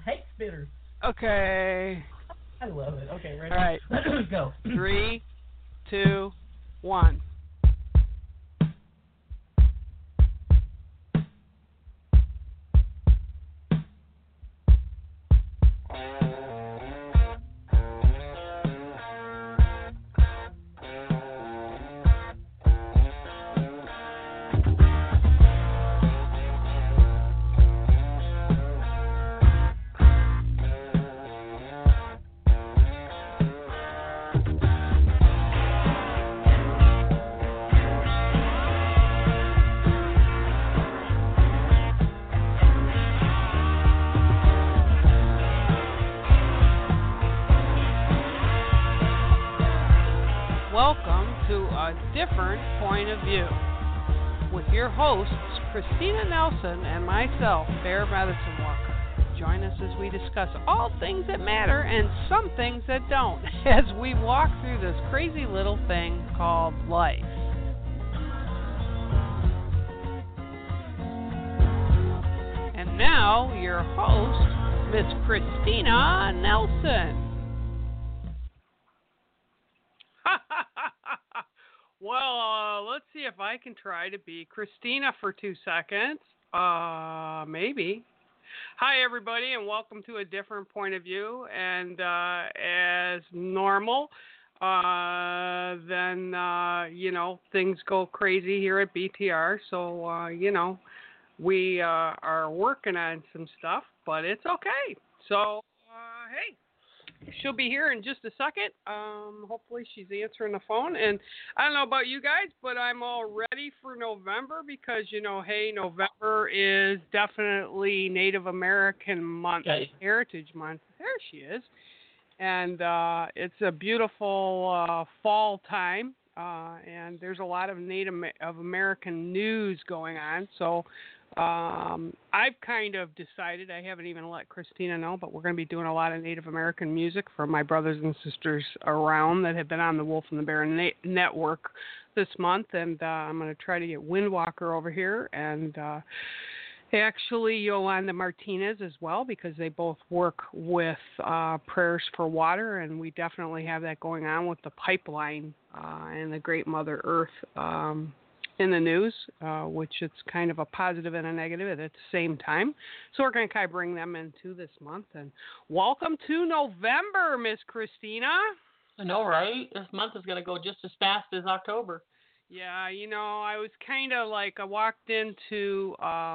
Cake spitters. Okay. I love it. Okay, ready? All right. Go. 3, 2, 1. Welcome to A Different Point of View with your hosts, Christina Nelson and myself, Bear Medicine Walker. Join us as we discuss all things that matter and some things that don't as we walk through this crazy little thing called life. And now, your host, Miss Christina Nelson. Well, let's see if I can try to be Christina for 2 seconds. Maybe. Hi, everybody, and welcome to A Different Point of View. And as normal, then, things go crazy here at BTR. So, we are working on some stuff, but it's okay. So, hey. She'll be here in just a second. Hopefully she's answering the phone. And I don't know about you guys, but I'm all ready for November because, hey, November is definitely Native American month, Heritage Month. There she is. And it's a beautiful fall time. And there's a lot of Native American news going on. So I've kind of decided, I haven't even let Christina know, but we're going to be doing a lot of Native American music for my brothers and sisters around that have been on the Wolf and the Bear Network this month. And I'm going to try to get Windwalker over here and actually Yolanda Martinez as well, because they both work with Prayers for Water, and we definitely have that going on with the pipeline and the Great Mother Earth in the news, which it's kind of a positive and a negative at the same time. So we're going to kind of bring them into this month. And welcome to November, Miss Christina. I know, right? This month is going to go just as fast as October. Yeah, I was kind of like, I walked into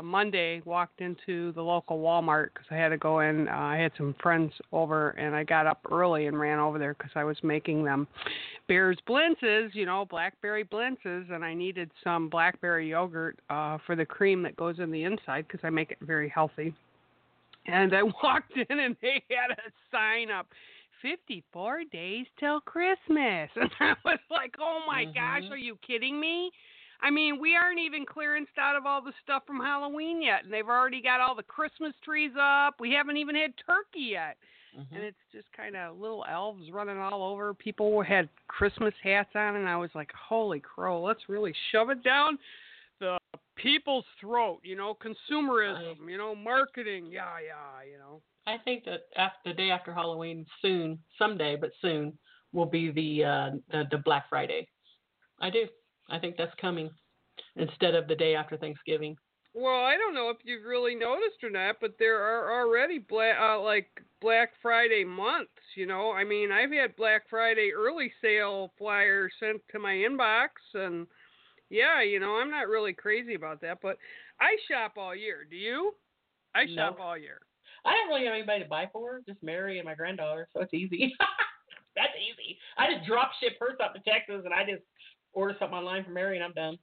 the local Walmart because I had to go in. I had some friends over, and I got up early and ran over there because I was making them Bears Blintzes, blackberry Blintzes, and I needed some blackberry yogurt for the cream that goes in the inside because I make it very healthy. And I walked in, and they had a sign up, 54 days till Christmas. And I was like, oh my gosh, are you kidding me? I mean, we aren't even clearanced out of all the stuff from Halloween yet, and they've already got all the Christmas trees up. We haven't even had turkey yet. And it's just kind of little elves running all over. People had Christmas hats on, and I was like, holy crow, let's really shove it down the people's throat, consumerism, marketing, I think that the day after Halloween, someday, will be the Black Friday. I do. I think that's coming instead of the day after Thanksgiving. Well, I don't know if you've really noticed or not, but there are already Black Friday months. I mean, I've had Black Friday early sale flyers sent to my inbox, and yeah, I'm not really crazy about that, but I shop all year. Do you? I shop all year. I don't really have anybody to buy for, just Mary and my granddaughter, so it's easy. That's easy. I just drop ship her something to Texas, and I just order something online for Mary, and I'm done.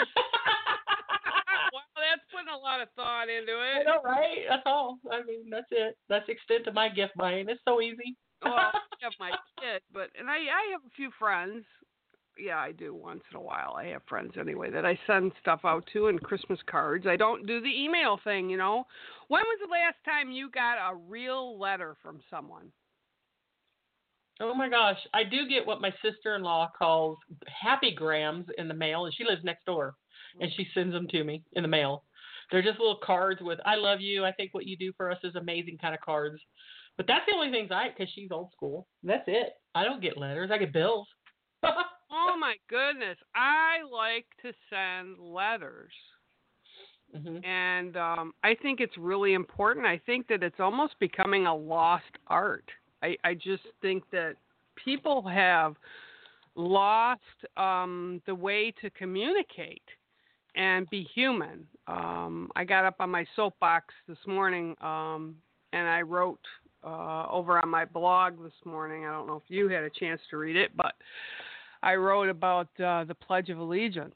Well, that's putting a lot of thought into it. I know, right? That's all. I mean, that's it. That's the extent of my gift buying. It's so easy. Well, I have my kid, and I have a few friends. Yeah, I do once in a while. I have friends anyway that I send stuff out to and Christmas cards. I don't do the email thing, When was the last time you got a real letter from someone? Oh, my gosh. I do get what my sister-in-law calls happy grams in the mail, and she lives next door, and she sends them to me in the mail. They're just little cards with "I love you," "I think what you do for us is amazing" kind of cards. But that's the only things because she's old school. That's it. I don't get letters. I get bills. Oh my goodness, I like to send letters. Mhm. And I think it's really important. I think that it's almost becoming a lost art. I just think that people have lost the way to communicate and be human. I got up on my soapbox this morning and I wrote over on my blog this morning. I don't know if you had a chance to read it, but I wrote about the Pledge of Allegiance,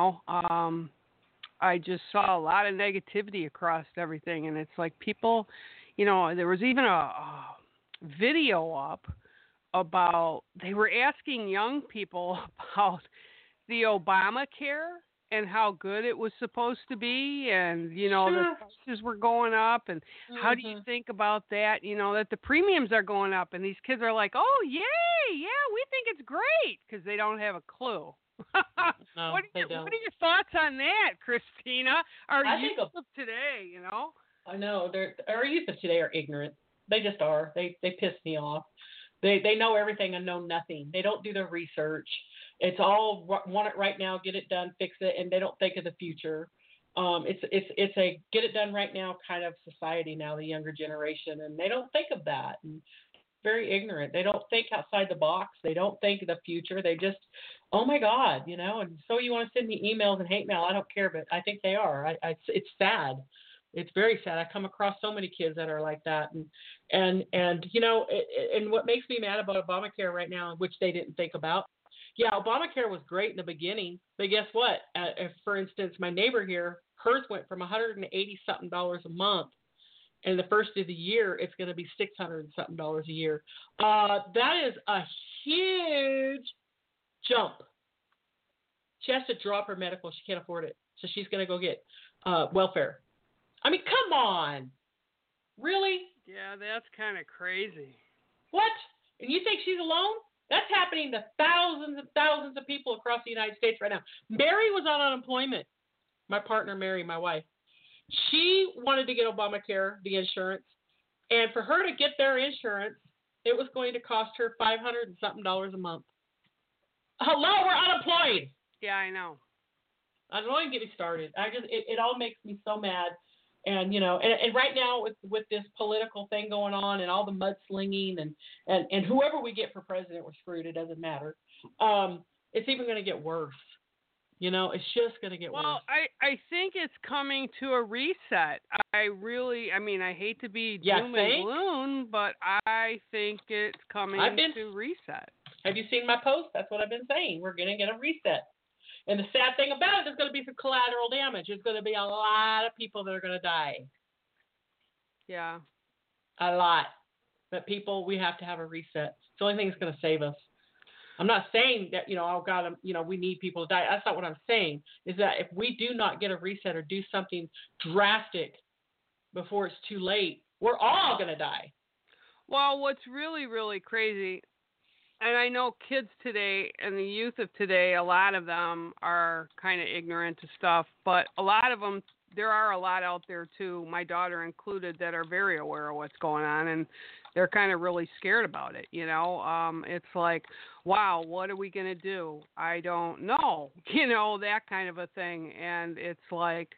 I just saw a lot of negativity across everything, and it's like people, there was even a video up about they were asking young people about the Obamacare and how good it was supposed to be, and the prices were going up, and how do you think about that? That the premiums are going up, and these kids are like, "Oh, yay, yeah, we think it's great," because they don't have a clue. No, what they don't. are your thoughts on that, Christina? Our youth of today, I know our youth of today are ignorant. They just are. They piss me off. They know everything and know nothing. They don't do their research. It's all want it right now, get it done, fix it, and they don't think of the future. It's a get it done right now kind of society now, the younger generation, and they don't think of that. And very ignorant. They don't think outside the box. They don't think of the future. They just, oh my God, And so you want to send me emails and hate mail? I don't care, but I think they are. It's sad. It's very sad. I come across so many kids that are like that, and and what makes me mad about Obamacare right now, which they didn't think about. Yeah, Obamacare was great in the beginning, but guess what? For instance, my neighbor here, hers went from $180 something a month, and the first of the year it's going to be $600 something a year. That is a huge jump. She has to drop her medical; she can't afford it, so she's going to go get welfare. I mean, come on. Really? Yeah, that's kind of crazy. What? And you think she's alone? That's happening to thousands and thousands of people across the United States right now. Mary was on unemployment. My partner, Mary, my wife. She wanted to get Obamacare, the insurance, and for her to get their insurance, it was going to cost her $500 and something a month. Hello, we're unemployed. Yeah, I know. I don't even get me started. It all makes me so mad. And and right now with this political thing going on and all the mudslinging and whoever we get for president, we're screwed. It doesn't matter. It's even going to get worse. It's just going to get worse. Well, I think it's coming to a reset. I hate to be doom and gloom, but I think it's coming to reset. Have you seen my post? That's what I've been saying. We're going to get a reset. And the sad thing about it, there's going to be some collateral damage. There's going to be a lot of people that are going to die. Yeah. A lot. But people, we have to have a reset. It's the only thing that's going to save us. I'm not saying that, oh God, we need people to die. That's not what I'm saying. Is that if we do not get a reset or do something drastic before it's too late, we're all going to die. Well, what's really, really crazy, and I know kids today and the youth of today, a lot of them are kind of ignorant to stuff, but a lot of them, there are a lot out there too, my daughter included, that are very aware of what's going on, and they're kind of really scared about it, It's like, wow, what are we going to do? I don't know, that kind of a thing, and it's like,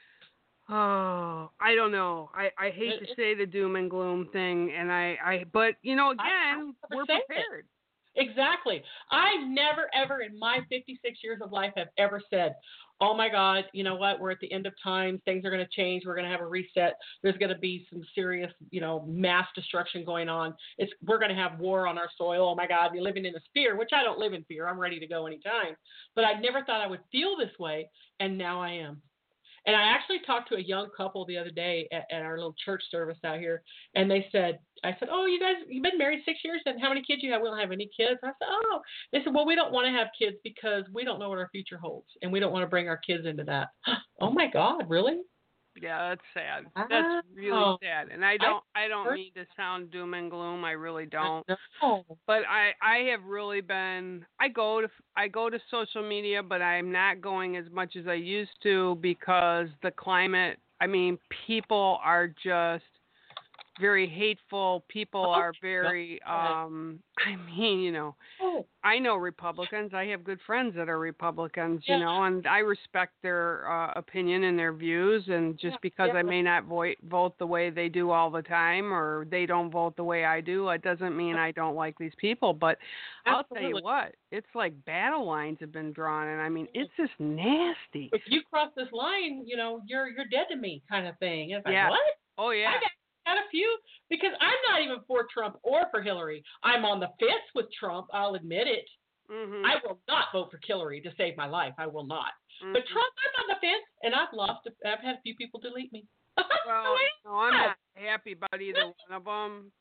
oh, I don't know. I hate to say the doom and gloom thing, but again, we're prepared. Exactly. I never, ever in my 56 years of life have ever said, oh, my God, you know what? We're at the end of time. Things are going to change. We're going to have a reset. There's going to be some serious, mass destruction going on. We're going to have war on our soil. Oh, my God, you're living in this fear, which I don't live in fear. I'm ready to go anytime. But I never thought I would feel this way, and now I am. And I actually talked to a young couple the other day at our little church service out here, and I said, oh, you guys, you've been married 6 years, and how many kids you have? We don't have any kids. I said, oh. They said, well, we don't want to have kids because we don't know what our future holds, and we don't want to bring our kids into that. Oh, my God, really? Yeah, that's sad. That's Oh, really sad. And I don't heard mean to sound doom and gloom. I really don't. that. No. But I have really been I go to social media, but I'm not going as much as I used to because the climate, I mean, people are just very hateful. People Oh, are very I mean, oh, I know Republicans. I have good friends that are Republicans, yeah, and I respect their opinion and their views. And yeah, just because yeah, I may not vote the way they do all the time, or they don't vote the way I do, it doesn't mean I don't like these people. But I'll tell you absolutely. what, it's like battle lines have been drawn, and I mean, it's just nasty. If you cross this line, you're dead to me, kind of thing. It's like Yeah. what? Oh I yeah. got a few because I'm not even for Trump or for Hillary. I'm on the fence with Trump. I'll admit it. Mhm. I will not vote for Hillary to save my life. I will not. Mhm. But Trump, I'm on the fence, and I've had a few people delete me. Well, no, I'm not happy about either one of them.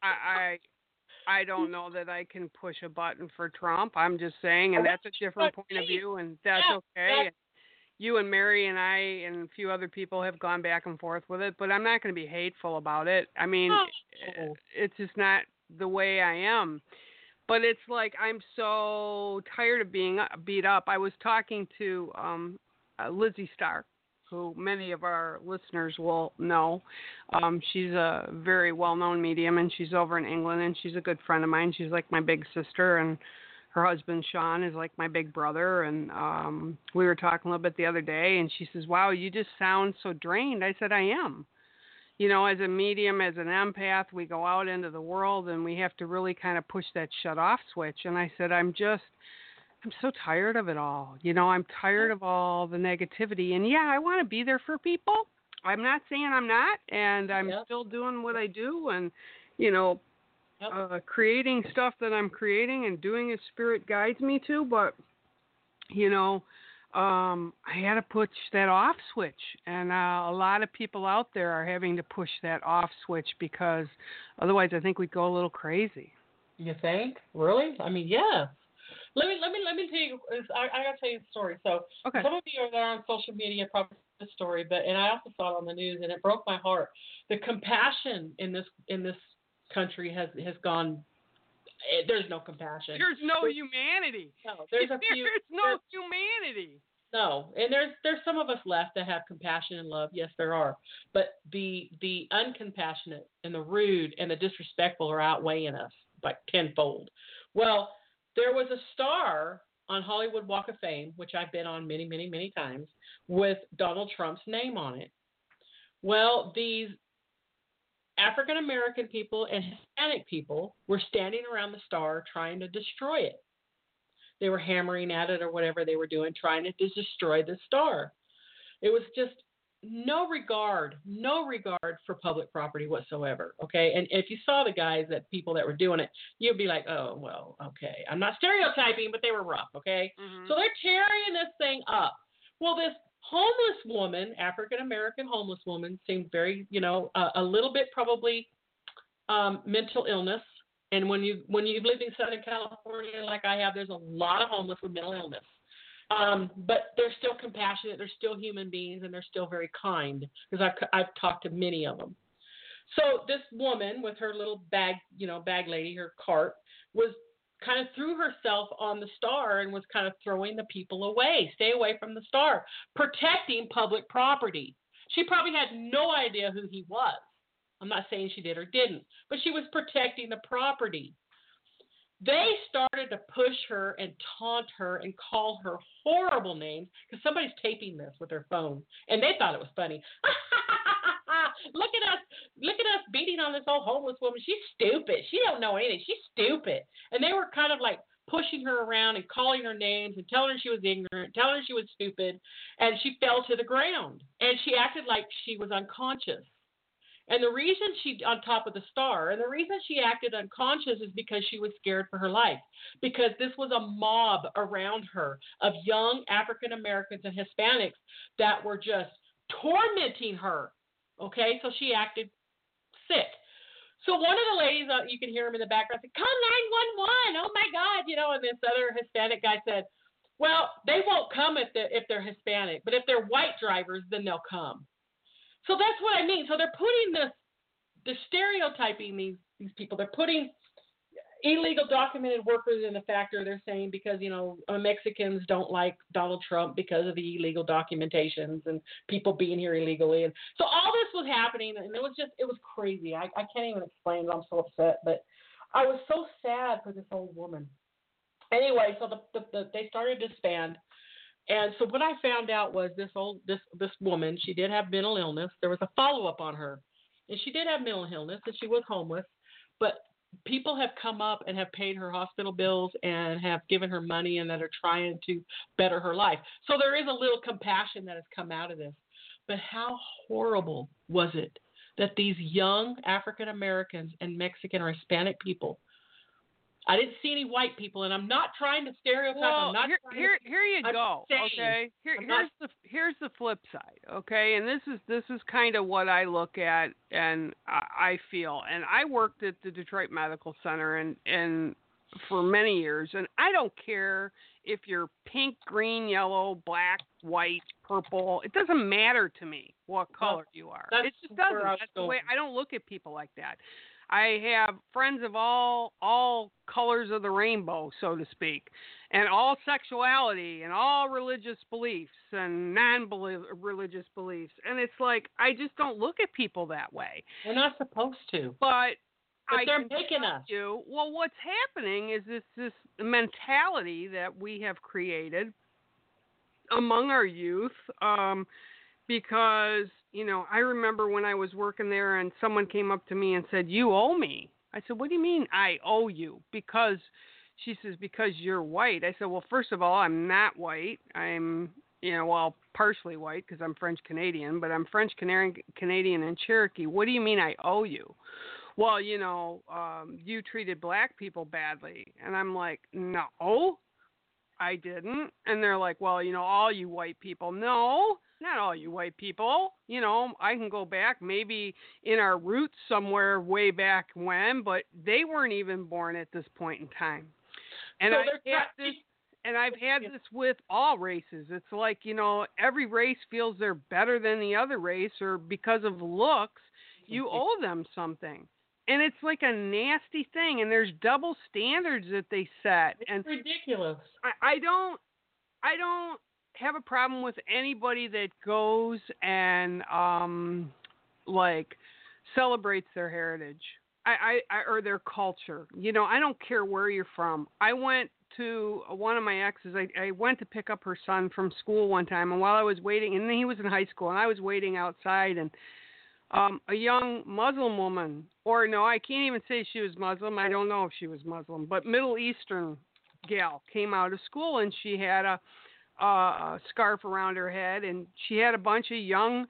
I don't know that I can push a button for Trump. I'm just saying, and that's a different point of view, and that's okay. And you and Mary and I and a few other people have gone back and forth with it, but I'm not going to be hateful about it. I mean, it's just not the way I am. But it's like I'm so tired of being beat up. I was talking to Lizzie Starr, who many of our listeners will know. She's a very well-known medium, and she's over in England, and she's a good friend of mine. She's like my big sister, and her husband, Sean, is like my big brother. And we were talking a little bit the other day, and she says, wow, you just sound so drained. I said, I am. As a medium, as an empath, we go out into the world, and we have to really kind of push that shut-off switch. And I said, I'm so tired of it all. I'm tired of all the negativity. And yeah, I want to be there for people. I'm not saying I'm not, and I'm still doing what I do, and creating stuff that I'm creating and doing as Spirit guides me to. But I had to push that off switch, and a lot of people out there are having to push that off switch because otherwise, I think we'd go a little crazy. You think? Really? I mean, yeah. Let me tell you. I gotta tell you a story. So some of you are on social media probably the story, and I also saw it on the news, and it broke my heart. The compassion in this country has gone. There's no compassion. There's no humanity. No, there's a few. There's no humanity. No, and there's some of us left that have compassion and love. Yes, there are. But the uncompassionate and the rude and the disrespectful are outweighing us like tenfold. Well, there was a star on Hollywood Walk of Fame, which I've been on many, many, many times, with Donald Trump's name on it. Well, these African American people and Hispanic people were standing around the star trying to destroy it. They were hammering at it or whatever they were doing, trying to destroy the star. It was just no regard for public property whatsoever. Okay, and if you saw the people that were doing it, you'd be like, oh well, okay. I'm not stereotyping, but they were rough. Okay, So they're tearing this thing up. Well, this homeless woman, African American homeless woman, seemed very, a little bit probably mental illness. And when you've lived in Southern California like I have, there's a lot of homeless with mental illness. But they're still compassionate. They're still human beings, and they're still very kind because I've talked to many of them. So this woman with her little bag lady, her cart, was kind of threw herself on the star and was kind of throwing the people away. Stay away from the star, protecting public property. She probably had no idea who he was. I'm not saying she did or didn't, but she was protecting the property. They started to push her and taunt her and call her horrible names because somebody's taping this with their phone, and they thought it was funny. Look at us beating on this old homeless woman. She's stupid. She don't know anything. She's stupid. And they were kind of like pushing her around and calling her names and telling her she was ignorant, telling her she was stupid, and she fell to the ground. And she acted like she was unconscious. And the reason on top of the star, and the reason she acted unconscious is because she was scared for her life. Because this was a mob around her of young African Americans and Hispanics that were just tormenting her. Okay, so she acted sick. So one of the ladies, you can hear him in the background, said, "Call 911! Oh my God!" And this other Hispanic guy said, "Well, they won't come if they're Hispanic, but if they're white drivers, then they'll come." So that's what I mean. So they're putting they're stereotyping these people. They're putting illegal documented workers in the factor. They're saying because, Mexicans don't like Donald Trump because of the illegal documentations and people being here illegally. And so all this was happening, and it was crazy. I can't even explain it. I'm so upset, but I was so sad for this old woman. Anyway, so they started to disband. And so what I found out was this woman, she did have mental illness. There was a follow-up on her. And she did have mental illness, and she was homeless. But people have come up and have paid her hospital bills and have given her money and that are trying to better her life. So there is a little compassion that has come out of this. But how horrible was it that these young African Americans and Mexican or Hispanic people, I didn't see any white people, and I'm not trying to stereotype. Well, here you go. Okay, here's the flip side. Okay, and this is kind of what I look at, and I feel. And I worked at the Detroit Medical Center, and for many years, and I don't care if you're pink, green, yellow, black, white, purple. It doesn't matter to me what color you are. It just doesn't. That's the way I don't look at people like that. I have friends of all colors of the rainbow, so to speak, and all sexuality and all religious beliefs and non-religious beliefs. And it's like, I just don't look at people that way. We're not supposed to. But they're making us. Well, what's happening is this mentality that we have created among our youth, because, I remember when I was working there and someone came up to me and said, "You owe me." I said, "What do you mean I owe you?" Because she says, "Because you're white." I said, "Well, first of all, I'm not white. I'm, partially white because I'm French Canadian, but I'm French Canadian and Cherokee. What do you mean I owe you?" "Well, you treated black people badly." And I'm like, "No, I didn't." And they're like, "Well, all you white people." No, not all you white people. I can go back maybe in our roots somewhere way back when, but they weren't even born at this point in time. And I've had this with all races. It's like, every race feels they're better than the other race, or because of looks, you owe them something. And it's like a nasty thing, and there's double standards that they set. It's ridiculous. I don't have a problem with anybody that goes and celebrates their heritage or their culture. I don't care where you're from. I went to one of my exes. I went to pick up her son from school one time, and while I was waiting, and he was in high school, and I was waiting outside, and a young Muslim woman, or no, I can't even say she was Muslim. I don't know if she was Muslim, but Middle Eastern gal came out of school, and she had a scarf around her head, and she had a bunch of young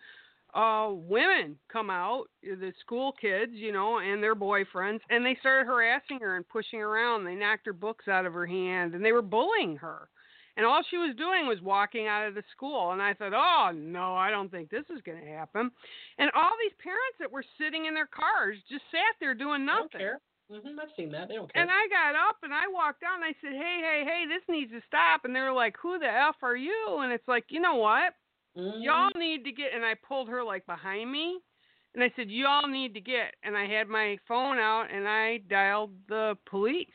women come out, the school kids, and their boyfriends, and they started harassing her and pushing her around. They knocked her books out of her hand, and they were bullying her. And all she was doing was walking out of the school. And I thought, oh, no, I don't think this is going to happen. And all these parents that were sitting in their cars just sat there doing nothing. They don't care. I've seen that. They don't care. And I got up and I walked out and I said, hey, this needs to stop. And they were like, who the F are you? And it's like, you know what? Y'all need to get, and I pulled her like behind me. And I said, y'all need to get. And I had my phone out and I dialed the police.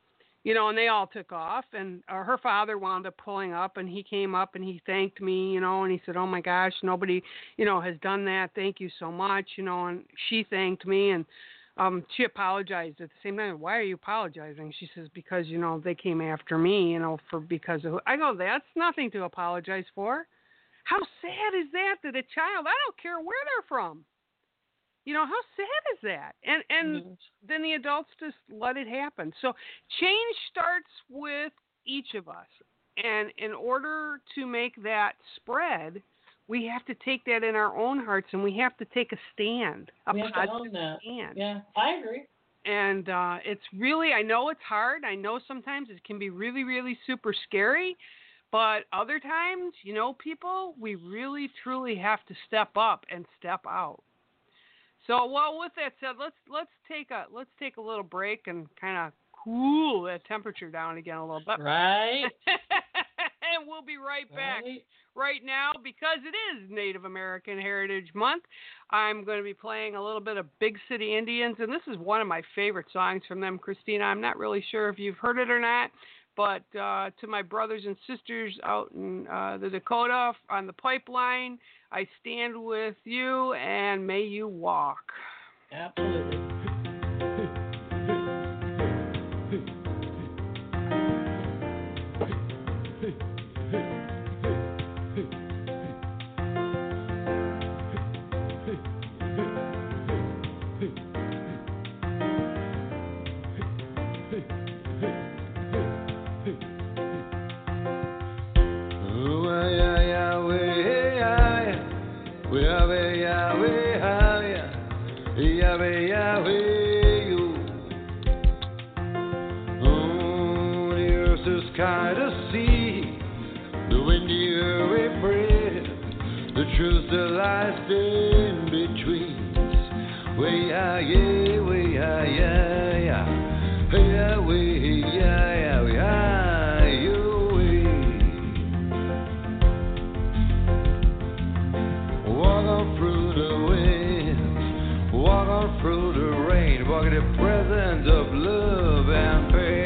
And they all took off, and her father wound up pulling up, and he came up and he thanked me, and he said, "Oh my gosh, nobody, has done that. Thank you so much," and she thanked me, and she apologized at the same time. "Why are you apologizing?" She says, "Because, they came after me, because of," I go, "That's nothing to apologize for." How sad is that a child, I don't care where they're from. How sad is that? And then the adults just let it happen. So change starts with each of us. And in order to make that spread, we have to take that in our own hearts, and we have to take a stand. We have to own that. Stand. Yeah, I agree. And it's really, I know it's hard. I know sometimes it can be really, really super scary. But other times, people, we really, truly have to step up and step out. So, well, with that said, let's take a little break and kind of cool that temperature down again a little bit. Right. And we'll be right back. Right. Right now, because it is Native American Heritage Month, I'm going to be playing a little bit of Big City Indians, and this is one of my favorite songs from them, Christina. I'm not really sure if you've heard it or not, but to my brothers and sisters out in the Dakota on the pipeline, I stand with you, and may you walk. Absolutely. Kind of sea, the windy we breathe, the truth that lies in between. We are, yeah, we are, yeah, yeah, yeah, we, yeah, yeah, we are, you, we. Walk on through the wind, walk on through the rain, walk in the presence of love and pain.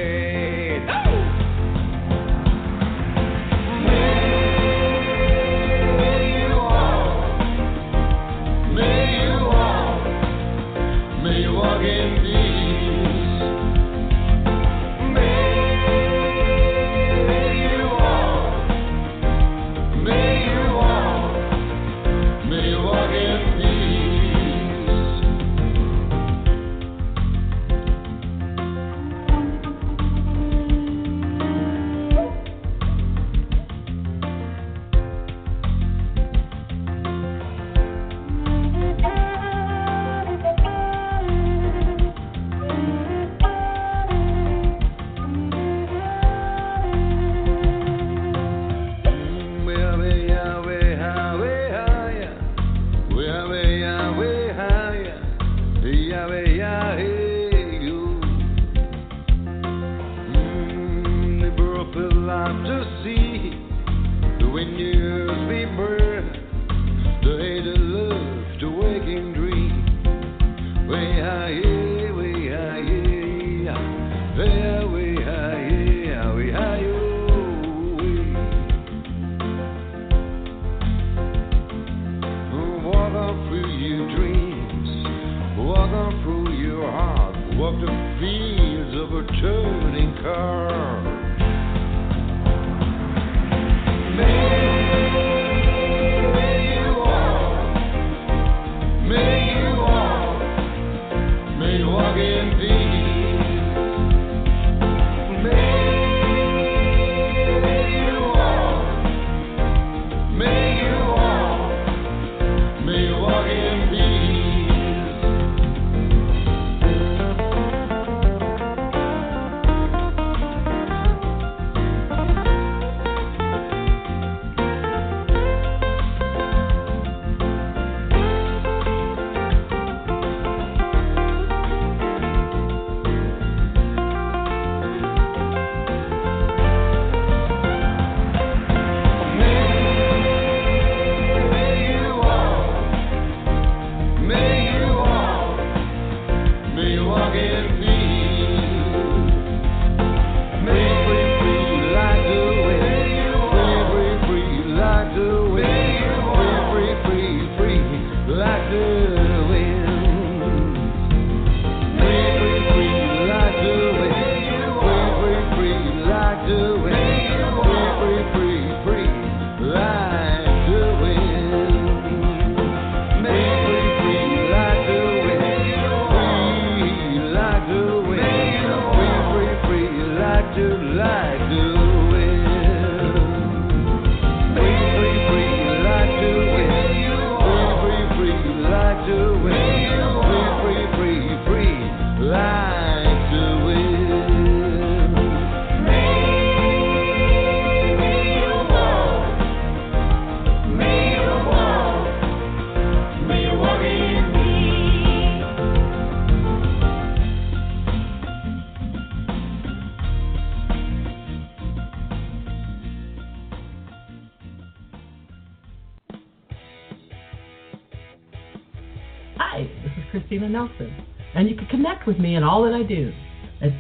Christina Nelson, and you can connect with me in all that I do at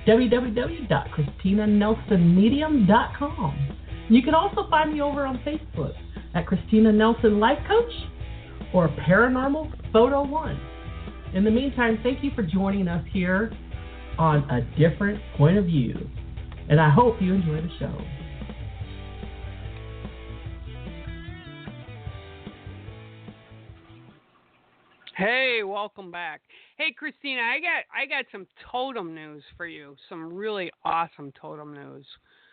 www.ChristinaNelsonMedium.com. You can also find me over on Facebook at Christina Nelson Life Coach or Paranormal Photo One. In the meantime, thank you for joining us here on A Different Point of View, and I hope you enjoy the show. Hey, welcome back. Hey, Christina, I got some totem news for you. Some really awesome totem news.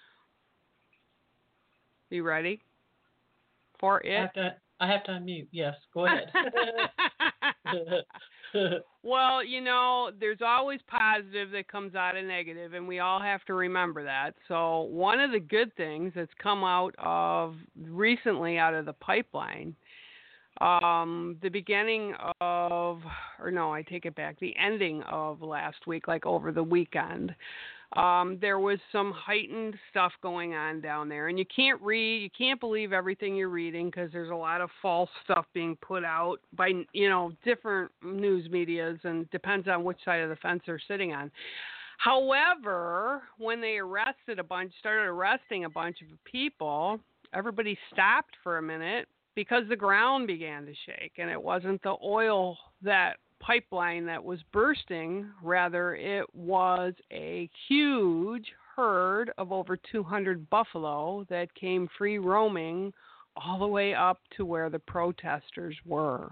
You ready for it? I have to unmute. Yes, go ahead. Well, you know, there's always positive that comes out of negative, and we all have to remember that. So one of the good things that's come out of recently out of the pipeline, the beginning of, or no, I take it back, the ending of last week, like over the weekend, there was some heightened stuff going on down there. And you can't believe everything you're reading because there's a lot of false stuff being put out by, you know, different news medias, and depends on which side of the fence they're sitting on. However, when they started arresting a bunch of people, everybody stopped for a minute because the ground began to shake, and it wasn't the oil that pipeline that was bursting. Rather, it was a huge herd of over 200 buffalo that came free roaming all the way up to where the protesters were.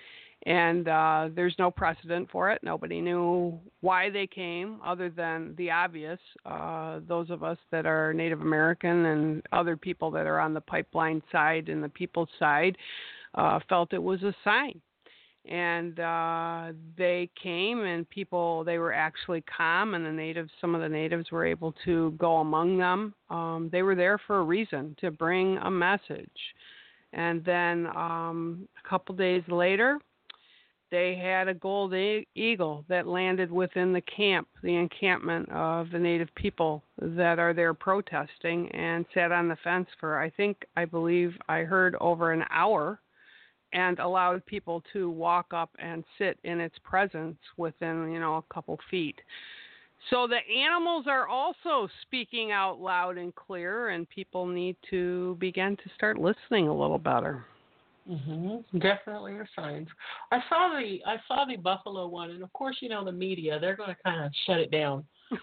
And there's no precedent for it. Nobody knew why they came other than the obvious. Those of us that are Native American and other people that are on the pipeline side and the people's side felt it was a sign. And they came, and they were actually calm, and some of the natives were able to go among them. They were there for a reason, to bring a message. And then a couple days later, they had a gold eagle that landed within the encampment of the native people that are there protesting, and sat on the fence for, I believe I heard over an hour, and allowed people to walk up and sit in its presence within, you know, a couple feet. So the animals are also speaking out loud and clear, and people need to begin to start listening a little better. Mm-hmm. Definitely are signs. I saw the buffalo one, and of course, you know, the media, they're going to kind of shut it down.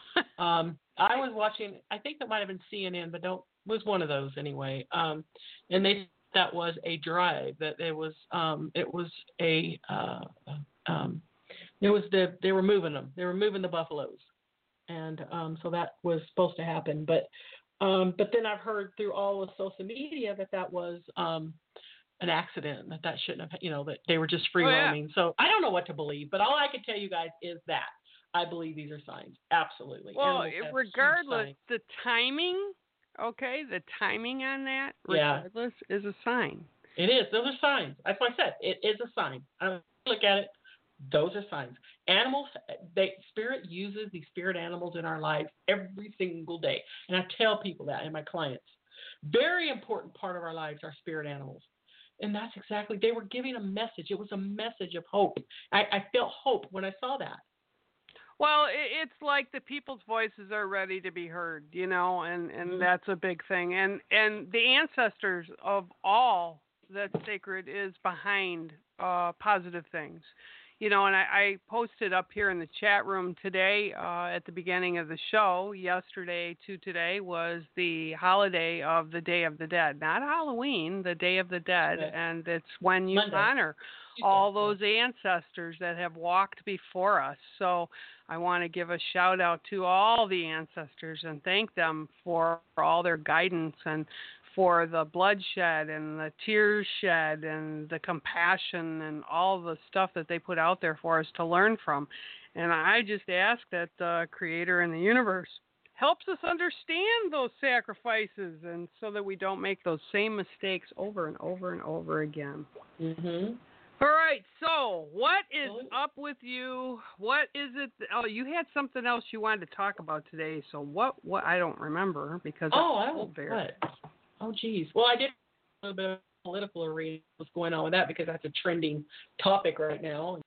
I was watching, I think that might have been CNN, but was one of those anyway. And they that was a drive, that they were moving them. They were moving the buffaloes, and so that was supposed to happen. But then I've heard through all of social media that was an accident, that shouldn't have, you know, that they were just free roaming. So I don't know what to believe, but all I can tell you guys is that I believe these are signs. Absolutely. Well, regardless, the timing. Okay, the timing on that, regardless, is a sign. It is. Those are signs. That's what I said. It is a sign. I look at it. Those are signs. Animals, Spirit uses these spirit animals in our lives every single day. And I tell people that, and my clients. Very important part of our lives are spirit animals. And that's exactly, they were giving a message. It was a message of hope. I felt hope when I saw that. Well, it's like the people's voices are ready to be heard, you know, and that's a big thing. And the ancestors of all that's sacred is behind positive things. You know, and I posted up here in the chat room today at the beginning of the show, yesterday to today, was the holiday of the Day of the Dead. Not Halloween, the Day of the Dead. Okay. And it's when you honor all those ancestors that have walked before us. So I want to give a shout out to all the ancestors and thank them for all their guidance and for the bloodshed and the tears shed and the compassion and all the stuff that they put out there for us to learn from. And I just ask that the Creator in the universe helps us understand those sacrifices, and so that we don't make those same mistakes over and over and over again. Mm-hmm. All right, so what is up with you? What is it? Oh, you had something else you wanted to talk about today. So what I don't remember because what? Oh, geez. Well, I did a little bit of political arena. What's going on with that, because that's a trending topic right now. And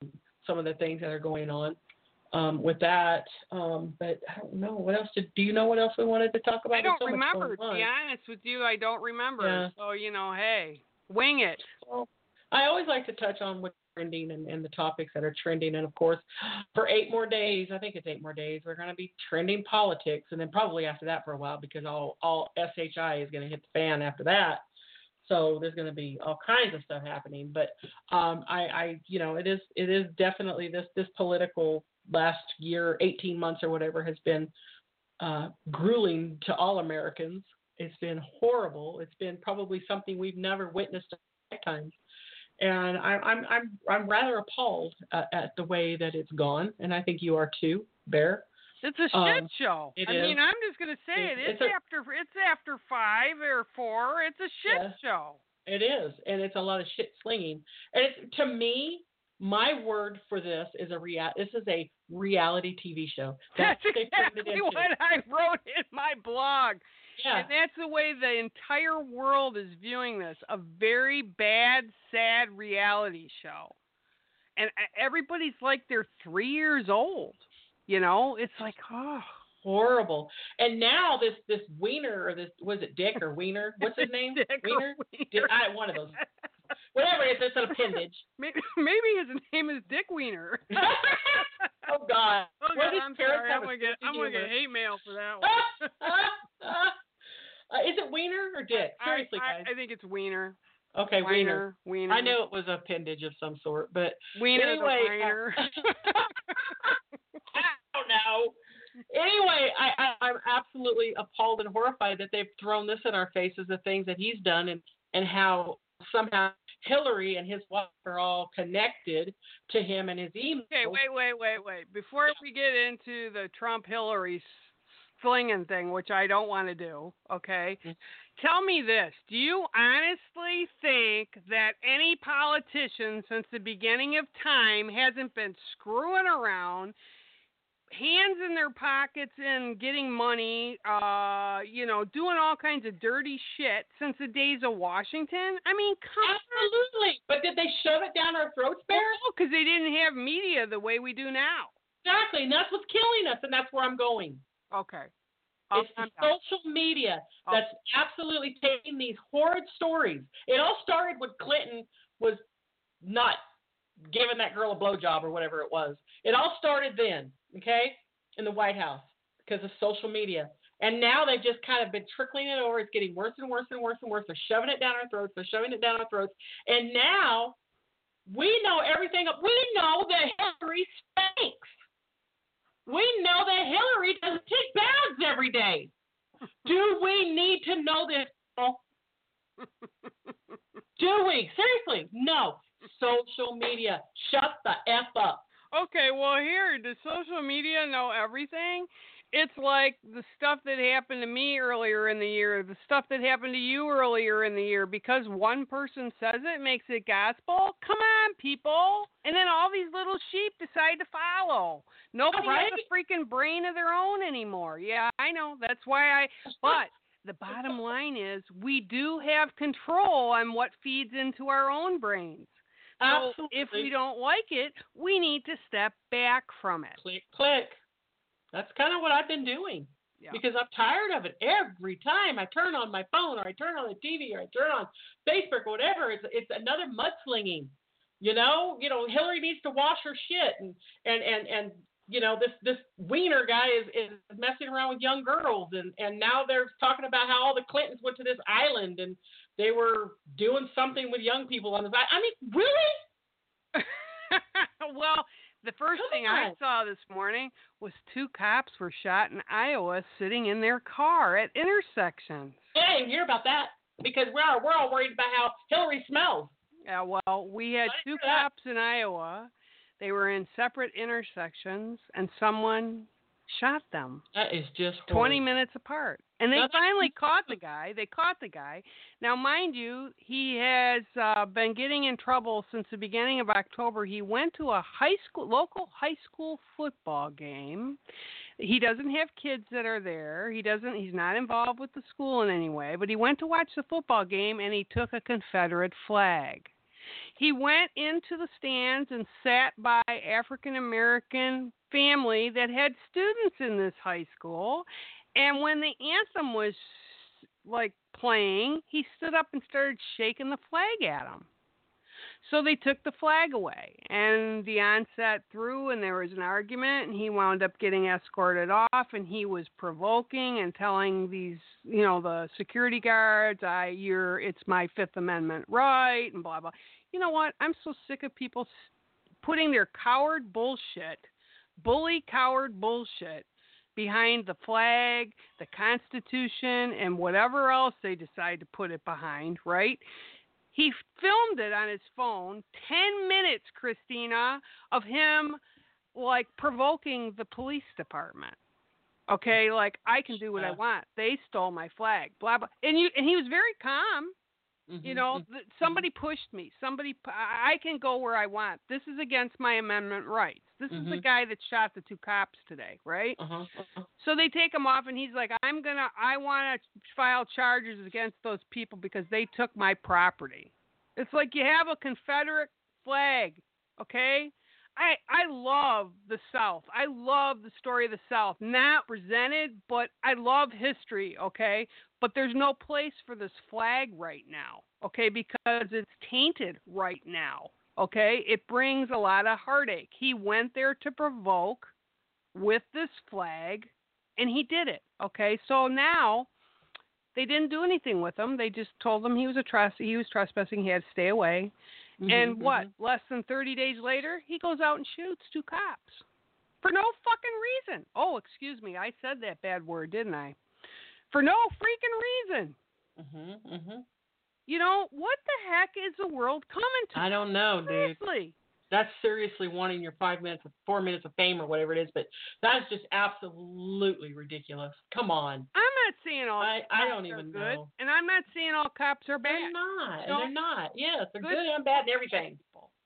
some of the things that are going on with that. But I don't know what else. Do you know what else we wanted to talk about? I don't remember. To be honest with you, I don't remember. Yeah. So hey, wing it. Well, I always like to touch on what's trending and the topics that are trending. And of course, for 8 more days, I think it's 8 more days, we're going to be trending politics, and then probably after that for a while, because all SHI is going to hit the fan after that. So there's going to be all kinds of stuff happening. But it is definitely this political last year, 18 months or whatever, has been grueling to all Americans. It's been horrible. It's been probably something we've never witnessed in our lifetimes. And I'm rather appalled at the way that it's gone, and I think you are too, Bear. It's a shit show. It I is. mean, I'm just gonna say it's after 5 or 4. It's a shit show. It is, and it's a lot of shit slinging. And it's, to me, my word for this is this is a reality TV show. That's exactly what I wrote in my blog. Yeah. And that's the way the entire world is viewing this. A very bad, sad reality show. And everybody's like they're 3 years old. It's like, oh. Horrible. And now this Wiener, or this, was it Dick or Wiener? What's his name? Dick Wiener? One of those. Whatever it is, it's an appendage. Maybe his name is Dick Wiener. Oh, God. Oh, God, I'm sorry. I'm going to get hate mail for that one. Is it Wiener or Dick? Seriously, guys. I think it's Wiener. Okay, Wiener. Wiener. I knew it was an appendage of some sort, but Wiener anyway, the Wiener. I don't know. Anyway, I'm absolutely appalled and horrified that they've thrown this in our faces, the things that he's done, and how somehow Hillary and his wife are all connected to him and his emails. Okay, wait. Before we get into the Trump-Hillary slinging thing, which I don't want to do, okay? Mm-hmm. Tell me this. Do you honestly think that any politician since the beginning of time hasn't been screwing around, hands in their pockets and getting money, doing all kinds of dirty shit since the days of Washington? I mean, come on. Absolutely. But did they shove it down our throats, Bear? No, because they didn't have media the way we do now. Exactly, and that's what's killing us, and that's where I'm going. Okay. It's the social media that's absolutely taking these horrid stories. It all started when Clinton was not giving that girl a blowjob or whatever it was. It all started then, okay, in the White House because of social media. And now they've just kind of been trickling it over. It's getting worse and worse and worse and worse. They're shoving it down our throats. And now we know everything. We know that Hillary stinks. We know that Hillary doesn't take baths every day. Do we need to know this? Do we? Seriously, no. Social media, shut the F up. Okay, well, here, does social media know everything? It's like the stuff that happened to me earlier in the year, the stuff that happened to you earlier in the year. Because one person says it makes it gospel. Come on, people. And then all these little sheep decide to follow. Nobody has a freaking brain of their own anymore. Yeah, I know. That's why but the bottom line is we do have control on what feeds into our own brains. So if we don't like it, we need to step back from it. Click. That's kind of what I've been doing because I'm tired of it. Every time I turn on my phone or I turn on the TV or I turn on Facebook or whatever, it's another mudslinging. Hillary needs to wash her shit, and this Wiener guy is messing around with young girls, and now they're talking about how all the Clintons went to this island and they were doing something with young people on the side. I mean, really? Well, the first thing I saw this morning was 2 cops were shot in Iowa sitting in their car at intersections. Yeah, I didn't hear about that because we're all worried about how Hillary smells. Yeah, well, we had 2 cops in Iowa. They were in separate intersections, and someone shot them. That is just 20 minutes apart. And they finally caught the guy. Now, mind you, he has been getting in trouble since the beginning of October. He went to a local high school football game. He doesn't have kids that are there. He's not involved with the school in any way, but he went to watch the football game and he took a Confederate flag. He went into the stands and sat by African American family that had students in this high school. And when the anthem was like playing, he stood up and started shaking the flag at them. So they took the flag away, and Deion sat through, and there was an argument, and he wound up getting escorted off, and he was provoking and telling these, the security guards, it's my Fifth Amendment right, and blah, blah. You know what? I'm so sick of people putting their bully coward bullshit behind the flag, the Constitution, and whatever else they decide to put it behind, right? He filmed it on his phone, 10 minutes, Christina, of him, like, provoking the police department. Okay, like, I can do what I want. They stole my flag, blah, blah. And he was very calm. Somebody pushed me. I can go where I want. This is against my amendment rights. This is the guy that shot the 2 cops today, right? So they take him off, and he's like, I want to file charges against those people because they took my property. It's like you have a Confederate flag, okay? I love the South. I love the story of the South. Not resented, but I love history, okay? But there's no place for this flag right now, okay, because it's tainted right now, okay? It brings a lot of heartache. He went there to provoke with this flag, and he did it, okay? So now they didn't do anything with him. They just told him he was trespassing. He had to stay away. And less than 30 days later, he goes out and shoots 2 cops for no fucking reason. Oh, excuse me. I said that bad word, didn't I? For no freaking reason. What the heck is the world coming to? I don't know, dude. Seriously. That's seriously wanting your 4 minutes of fame or whatever it is, but that's just absolutely ridiculous. Come on. I'm not saying all I cops don't are even good, know. and I'm not saying all cops are bad. They're not. No. They're not. Yes, they're Good good and bad and everything.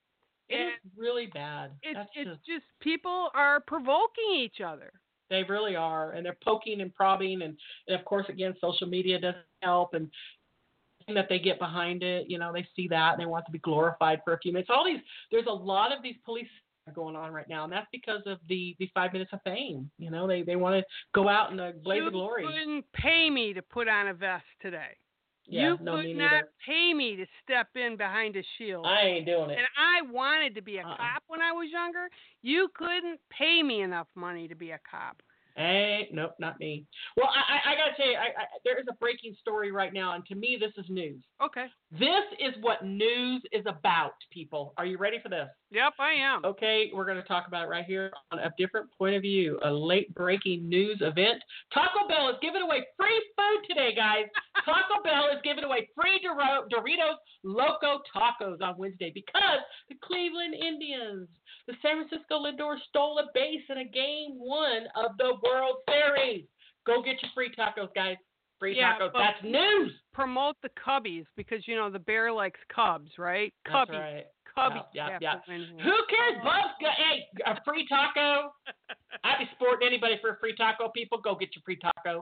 It And is really bad. It's just people are provoking each other. They really are, and they're poking and prodding, and of course, again, social media doesn't help, and that they get behind it, they see that and they want to be glorified for a few minutes. There's a lot of these police going on right now, and that's because of the 5 minutes of fame. They want to go out in the blaze of glory. You couldn't pay me to put on a vest today. Yeah, you no, could me not neither. pay me to step in behind a shield. I ain't doing it. And I wanted to be a cop when I was younger. You couldn't pay me enough money to be a cop. Nope, not me. Well, I got to tell you, there is a breaking story right now, and to me, this is news. Okay. This is what news is about, people. Are you ready for this? Yep, I am. Okay, we're going to talk about it right here on A Different Point of View, a late-breaking news event. Taco Bell is giving away free food today, guys. Taco Bell is giving away free Doritos Loco Tacos on Wednesday because the Cleveland Indians, the San Francisco Lindor, stole a base in a Game 1 of the World Series. Go get your free tacos, guys. Free tacos. That's news. Promote the Cubbies because, the bear likes Cubs, right? That's right. Cubbies. Yeah. To win here. Who cares? Hey, a free taco. I'd be supporting anybody for a free taco. People, go get your free taco.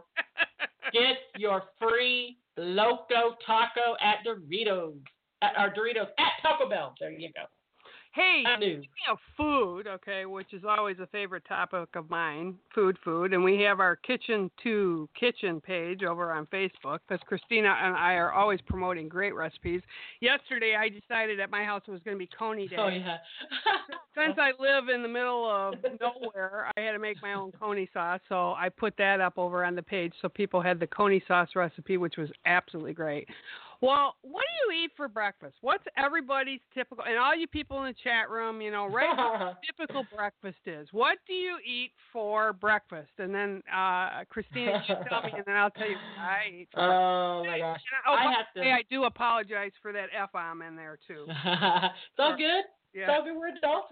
Get your free Loco Taco at Doritos. At Taco Bell. There you go. Hey, speaking of food, okay, which is always a favorite topic of mine, food, and we have our Kitchen to Kitchen page over on Facebook because Christina and I are always promoting great recipes. Yesterday, I decided at my house it was going to be coney day. Oh, yeah. Since I live in the middle of nowhere, I had to make my own coney sauce, so I put that up over on the page so people had the coney sauce recipe, which was absolutely great. Well, what do you eat for breakfast? What's everybody's typical, and all you people in the chat room, right? Typical breakfast is. What do you eat for breakfast? And then, Christina, you tell me, and then I'll tell you what I eat for breakfast. My gosh. I do apologize for that F-bomb in there, too. It's all good. Yeah. It's all good. We're adults.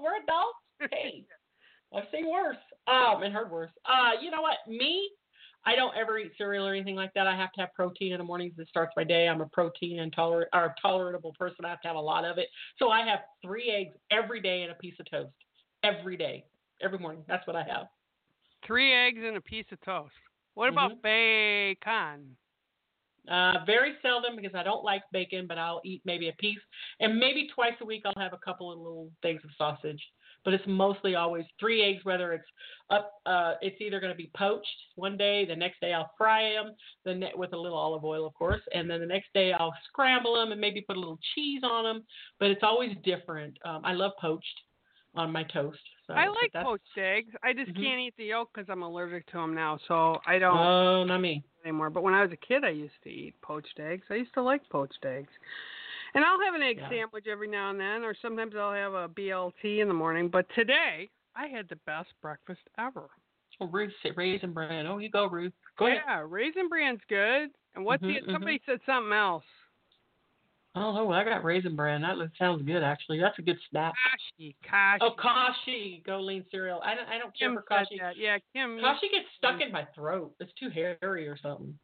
Hey, I've seen worse. And heard worse. You know what? Me? I don't ever eat cereal or anything like that. I have to have protein in the mornings. It starts my day. I'm a protein tolerable person. I have to have a lot of it. So I have 3 eggs every day and a piece of toast. Every day. Every morning. That's what I have. 3 eggs and a piece of toast. What about bacon? Very seldom because I don't like bacon, but I'll eat maybe a piece. And maybe twice a week I'll have a couple of little things of sausage. But it's mostly always 3 eggs, whether it's it's either going to be poached one day, the next day I'll fry them, with a little olive oil, of course, and then the next day I'll scramble them and maybe put a little cheese on them. But it's always different. I love poached on my toast. So I like poached eggs. I just can't eat the yolk because I'm allergic to them now, so I don't. Oh, not me anymore. But when I was a kid, I used to eat poached eggs. I used to like poached eggs. And I'll have an egg sandwich every now and then, or sometimes I'll have a BLT in the morning. But today, I had the best breakfast ever. Oh, Ruth said Raisin Bran. Oh, you go, Ruth. Go ahead. Yeah, Raisin Bran's good. And what's somebody said something else. Oh, I got Raisin Bran. That sounds good, actually. That's a good snack. Kashi. Oh, Kashi. Go lean cereal. I don't care for Kashi. Yeah, Kim. Kashi gets stuck in my throat. It's too hairy or something.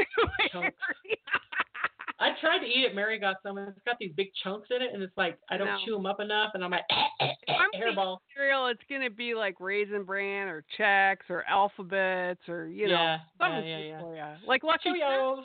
I tried to eat it. Mary got some, and it's got these big chunks in it, and it's like I don't chew them up enough, and I'm like, hairball. Cereal, it's gonna be like Raisin Bran or Chex or Alphabets or something for you. Like Lucky Cheerios.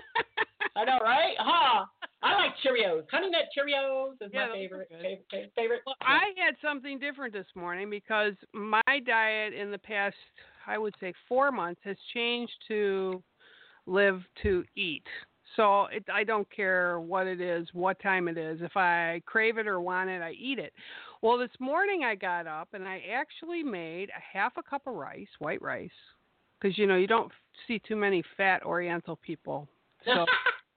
I know, right? I like Cheerios. Honey Nut Cheerios is my favorite. Well, I had something different this morning because my diet in the past, I would say 4 months, has changed to live to eat. So I don't care what it is, what time it is. If I crave it or want it, I eat it. Well, this morning I got up and I actually made a half a cup of rice, white rice, because, you don't see too many fat Oriental people. So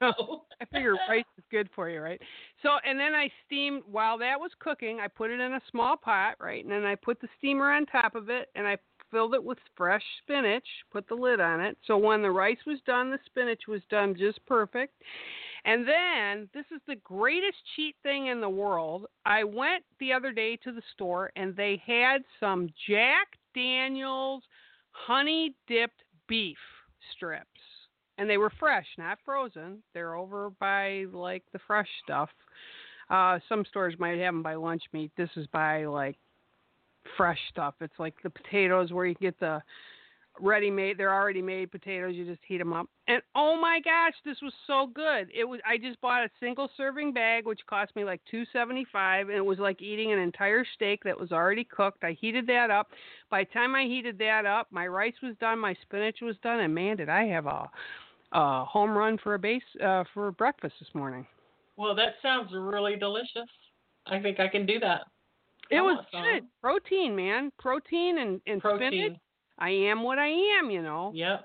I figure rice is good for you, right? So, and then I steamed, while that was cooking, I put it in a small pot, right? And then I put the steamer on top of it and I filled it with fresh spinach, put the lid on it. So when the rice was done, the spinach was done just perfect. And then, this is the greatest cheat thing in the world. I went the other day to the store, and they had some Jack Daniel's honey-dipped beef strips. And they were fresh, not frozen. They're over by, like, the fresh stuff. Some stores might have them by lunch meat. This is by, like, fresh stuff. It's like the potatoes where you get the ready-made, they're already made potatoes, you just heat them up. And oh my gosh, this was so good. I just bought a single serving bag, which cost me like $2.75, and it was like eating an entire steak that was already cooked. I heated that up. By the time I heated that up, my rice was done, my spinach was done, and man, did I have a home run for for breakfast this morning. Well, that sounds really delicious. I think I can do that. It was good. Protein, man. Protein and spinach. I am what I am, Yep.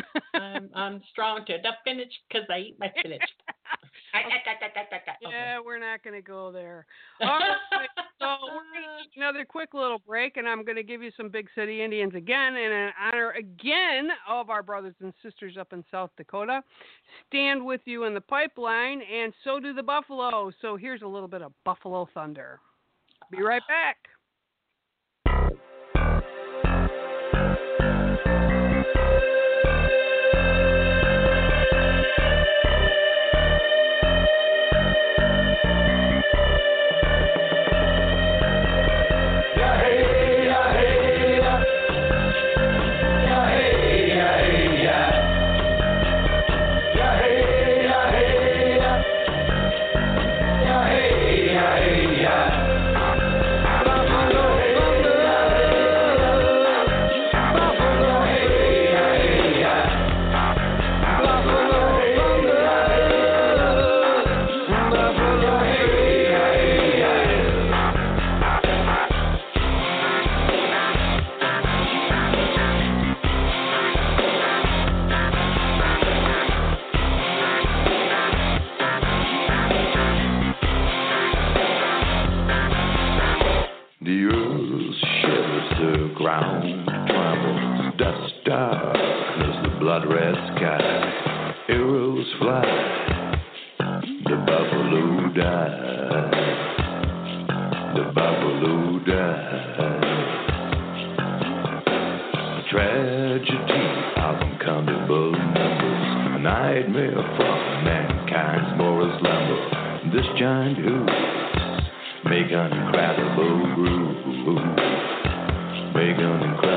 I'm strong to the finish because I eat my spinach. Yeah, we're not going to go there. All right, so we're going to take another quick little break, and I'm going to give you some Big City Indians again in honor again of our brothers and sisters up in South Dakota. Stand with you in the pipeline, and so do the Buffalo. So here's a little bit of Buffalo Thunder. Be right back.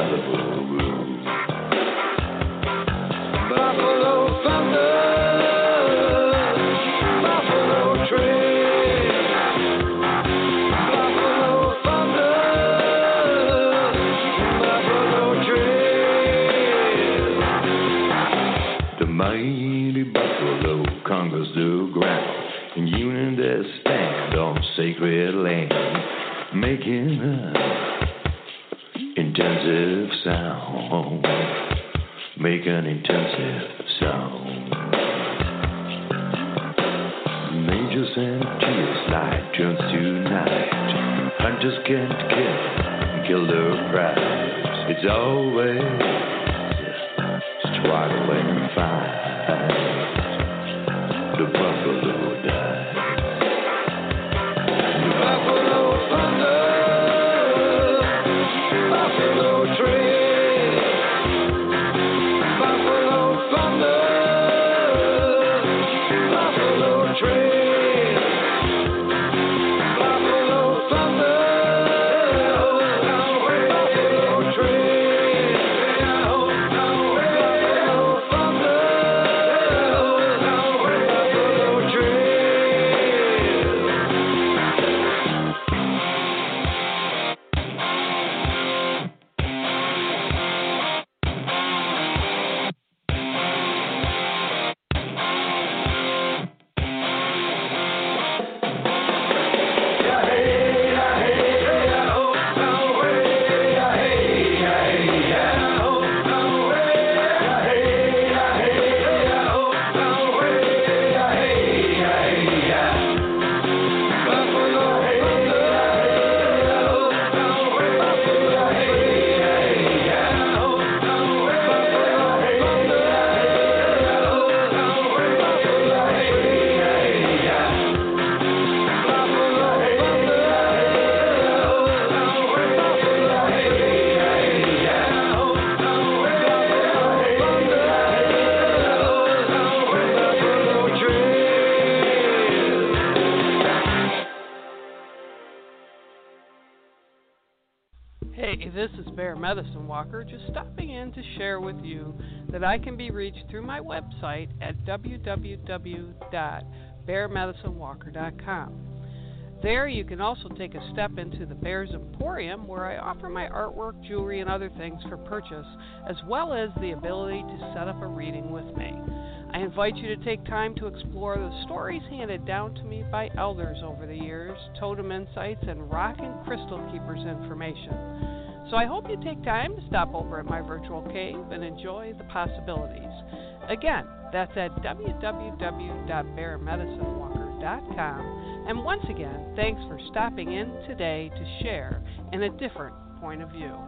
Buffalo Thunder. conquers the ground. In union they stand on sacred land, making an intensive sound. Make an intensive sound. Angels and tears, light turns to night. Hunters can't kill their prize. It's always struggle and fight. The buffalo dies. The buffalo thunder, buffalo trail, buffalo thunder, buffalo trail, buffalo thunder, buffalo trail, buffalo thunder, buffalo trail. Hey, this is Bear Medicine Walker, just stopping in to share with you that I can be reached through my website at www.bearmedicinewalker.com. There you can also take a step into the Bears Emporium, where I offer my artwork, jewelry, and other things for purchase, as well as the ability to set up a reading with me. I invite you to take time to explore the stories handed down to me by elders over the years, totem insights, and rock and crystal keepers information. So I hope you take time to stop over at my virtual cave and enjoy the possibilities. Again, that's at www.bearmedicinewalker.com. And once again, thanks for stopping in today to share in a different point of view.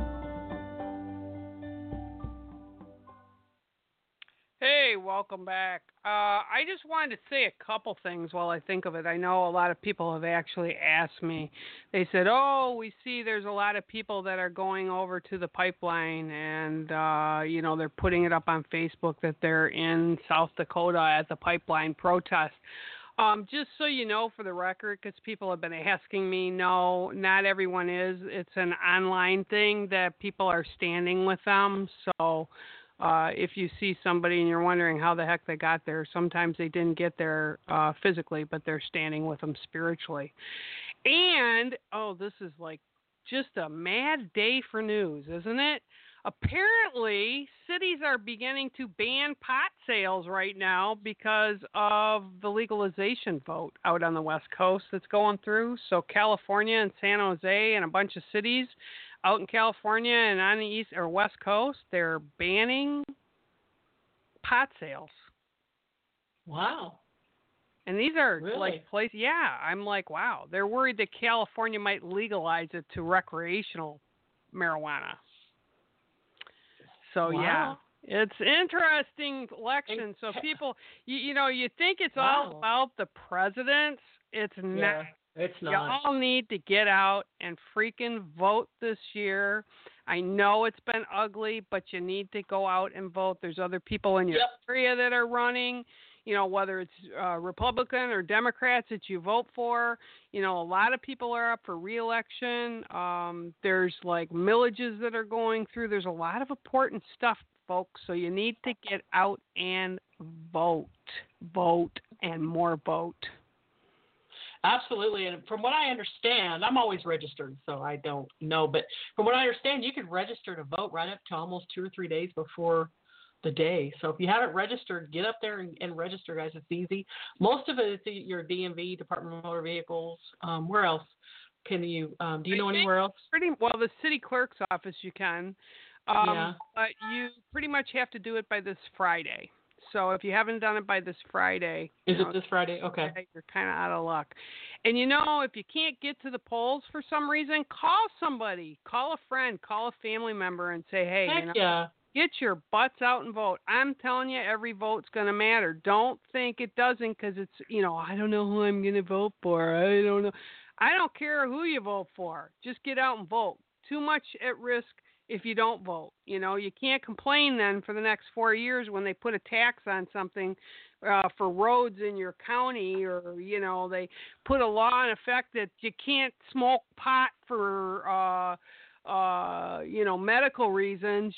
Hey, welcome back. I just wanted to say a couple things while I think of it. I know a lot of people have actually asked me. They said, oh, we see there's a lot of people that are going over to the pipeline and, they're putting it up on Facebook that they're in South Dakota at the pipeline protest. Just so you know, for the record, because people have been asking me, no, not everyone is. It's an online thing that people are standing with them. So if you see somebody and you're wondering how the heck they got there, sometimes they didn't get there physically, but they're standing with them spiritually. And, this is like just a mad day for news, isn't it? Apparently, cities are beginning to ban pot sales right now because of the legalization vote out on the West Coast that's going through. So California and San Jose and a bunch of cities out in California and on the East or West Coast, they're banning pot sales. Wow. And these are really? like places, yeah, I'm like, wow. They're worried that California might legalize it to recreational marijuana. So, wow. Yeah, it's interesting election. So people, you think it's all about the presidents. It's not. It's not. You all need to get out and freaking vote this year. I know it's been ugly, but you need to go out and vote. There's other people in your area that are running, whether it's Republican or Democrats that you vote for. A lot of people are up for re-election. There's like millages that are going through. There's a lot of important stuff, folks. So you need to get out and vote. Vote and more vote. Absolutely, and from what I understand, I'm always registered, so I don't know, but from what I understand, you can register to vote right up to almost 2 or 3 days before the day. So if you haven't registered, get up there and register, guys. It's easy. Most of it is your DMV, Department of Motor Vehicles. Where else can you? Do you know anywhere else? Pretty well, the city clerk's office you can. Yeah. But you pretty much have to do it by this Friday. So if you haven't done it by this Friday, Is it this Friday? Okay. You're kind of out of luck. And if you can't get to the polls for some reason, call somebody, call a friend, call a family member, and say, hey, Heck yeah. get your butts out and vote. I'm telling you, every vote's going to matter. Don't think it doesn't because it's, I don't know who I'm going to vote for. I don't know. I don't care who you vote for. Just get out and vote. Too much at risk if you don't vote. You can't complain then for the next 4 years when they put a tax on something for roads in your county, or, they put a law in effect that you can't smoke pot for, medical reasons,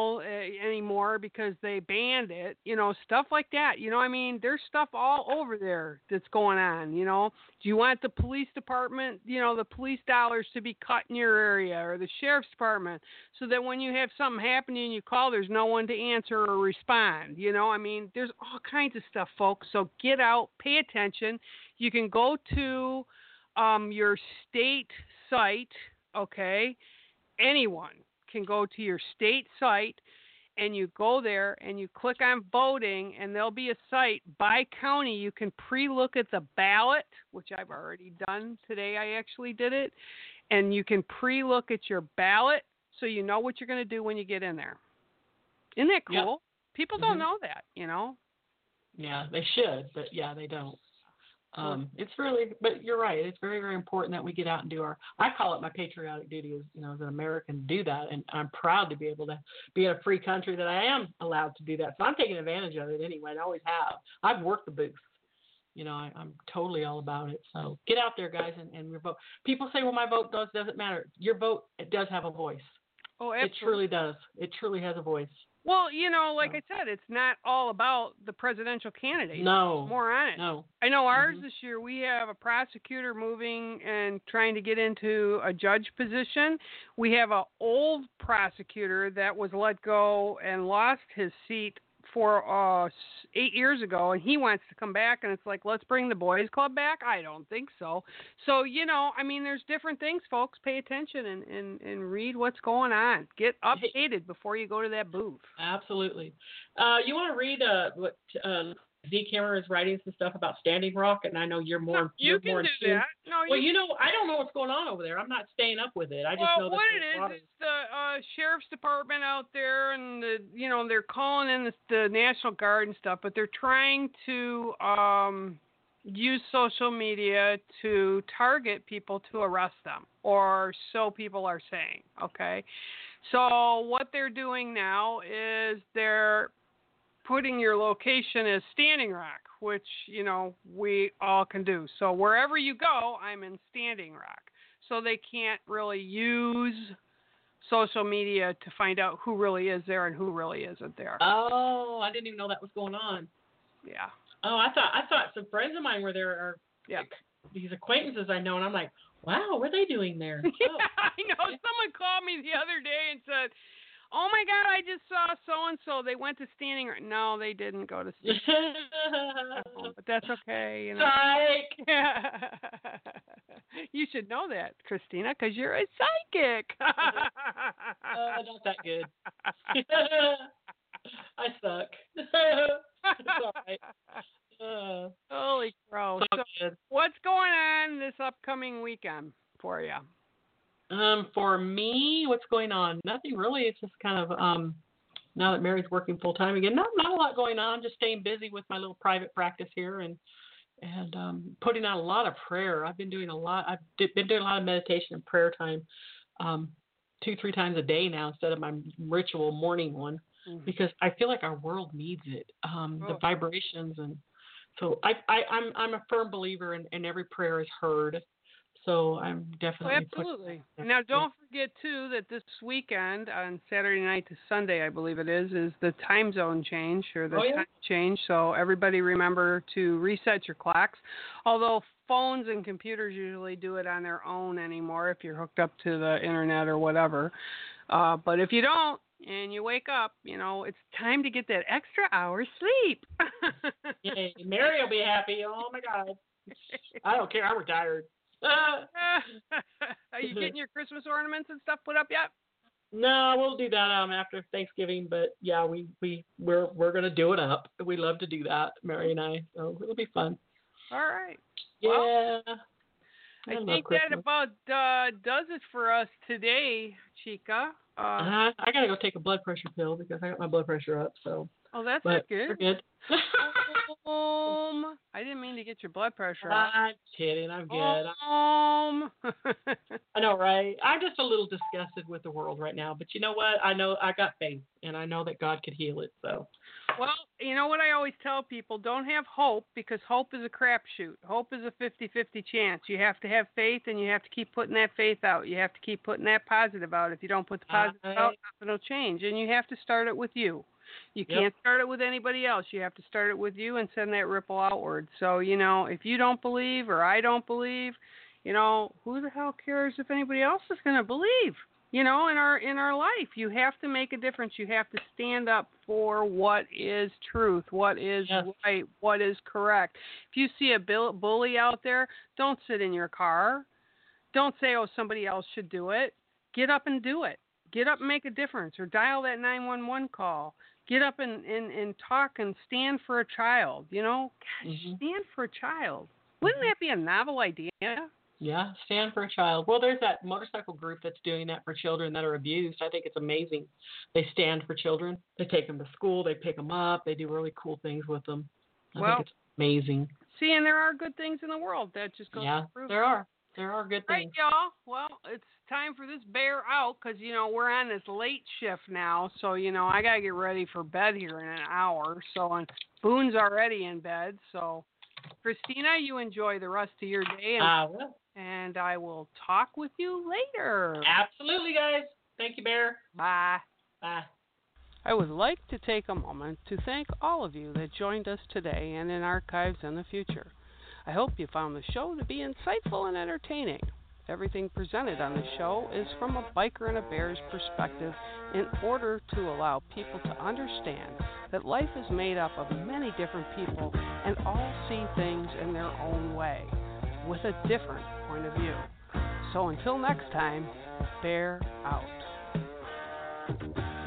anymore because they banned it, stuff like that. There's stuff all over there that's going on, Do you want the police department, the police dollars to be cut in your area, or the sheriff's department, so that when you have something happening and you call, there's no one to answer or respond, There's all kinds of stuff, folks. So get out, pay attention. You can go to your state site, okay? Anyone can go to your state site, and you go there and you click on voting, and there'll be a site by county. You can pre-look at the ballot, which I've already done today. I actually did it. And you can pre-look at your ballot so you know what you're going to do when you get in there. Isn't that cool? Yep. People don't know that, Yeah, they should, but yeah, they don't. It's really, but you're right. It's very, very important that we get out and do I call it my patriotic duty as an American to do that. And I'm proud to be able to be in a free country that I am allowed to do that. So I'm taking advantage of it anyway. I always have. I've worked the booth. I'm totally all about it. So get out there, guys, and your vote. People say, well, my vote doesn't matter. Your vote, it does have a voice. Oh, absolutely. It truly does. It truly has a voice. Well, like I said, it's not all about the presidential candidate. No. It's more on it. No. I know ours this year, we have a prosecutor moving and trying to get into a judge position. We have an old prosecutor that was let go and lost his seat for 8 years ago, and he wants to come back, and it's like, let's bring the boys club back? I don't think so. So, there's different things, folks. Pay attention and read what's going on. Get updated before you go to that booth. Absolutely. You want to read what Z Camera is writing some stuff about Standing Rock, and I know you're more. You can more do that. No, well, I don't know what's going on over there. I'm not staying up with it. I just know that what it is the sheriff's department out there, and they're calling in the National Guard and stuff, but they're trying to use social media to target people to arrest them, or so people are saying. Okay, so what they're doing now is they're putting your location as Standing Rock, which, we all can do. So wherever you go, I'm in Standing Rock. So they can't really use social media to find out who really is there and who really isn't there. Oh, I didn't even know that was going on. Yeah. Oh, I thought some friends of mine were there, or these acquaintances I know, and I'm like, wow, what are they doing there? Yeah, I know. Someone called me the other day and said, oh, my God, I just saw so-and-so. They went to Standing Rock. No, they didn't go to Standing Rock. But that's okay. Psych! You should know that, Christina, because you're a psychic. Not that good. I suck. It's all right. Holy crow. So what's going on this upcoming weekend for you? For me, what's going on? Nothing really. It's just kind of now that Mary's working full time again, not a lot going on. Just staying busy with my little private practice here and putting out a lot of prayer. I've been doing a lot. I've been doing a lot of meditation and prayer time, 2-3 times a day now instead of my ritual morning one, because I feel like our world needs it. The vibrations, and so I'm a firm believer in every prayer is heard. So I'm definitely absolutely. Now, don't forget, too, that this weekend on Saturday night to Sunday, I believe it is the time zone change or the time change. So everybody remember to reset your clocks. Although phones and computers usually do it on their own anymore if you're hooked up to the internet or whatever. But if you don't, and you wake up, it's time to get that extra hour sleep. Yay. Mary will be happy. Oh, my God. I don't care. I'm retired. Are you getting your Christmas ornaments and stuff put up yet? No, we'll do that after Thanksgiving. But yeah, we're gonna do it up. We love to do that, Mary and I. So it'll be fun. All right. Yeah. Well, I think that about does it for us today, Chica. I gotta go take a blood pressure pill because I got my blood pressure up. So. Oh, that's not good. We're good. I didn't mean to get your blood pressure up. I'm kidding. I'm good. I know, right? I'm just a little disgusted with the world right now. But you know what? I know I got faith, and I know that God could heal it. So. Well, you know what I always tell people? Don't have hope because hope is a crapshoot. Hope is a 50-50 chance. You have to have faith, and you have to keep putting that faith out. You have to keep putting that positive out. If you don't put the positive out, nothing will change. And you have to start it with you. You can't start it with anybody else. You have to start it with you and send that ripple outward. So, if you don't believe or I don't believe, who the hell cares if anybody else is going to believe? In our life, you have to make a difference. You have to stand up for what is truth, what is right, what is correct. If you see a bully out there, don't sit in your car. Don't say, oh, somebody else should do it. Get up and do it. Get up and make a difference or dial that 911 call. Get up and talk and stand for a child, Gosh, stand for a child. Wouldn't that be a novel idea? Yeah, stand for a child. Well, there's that motorcycle group that's doing that for children that are abused. I think it's amazing. They stand for children. They take them to school. They pick them up. They do really cool things with them. I think it's amazing. See, and there are good things in the world. That just goes to prove. There are. There are good things. All right, y'all. Well, it's time for this bear out because, we're on this late shift now. So, I got to get ready for bed here in an hour. So, and Boone's already in bed. So, Christina, you enjoy the rest of your day. I will. And I will talk with you later. Absolutely, guys. Thank you, Bear. Bye. Bye. I would like to take a moment to thank all of you that joined us today and in archives in the future. I hope you found the show to be insightful and entertaining. Everything presented on the show is from a biker and a bear's perspective in order to allow people to understand that life is made up of many different people and all see things in their own way with a different point of view. So until next time, bear out.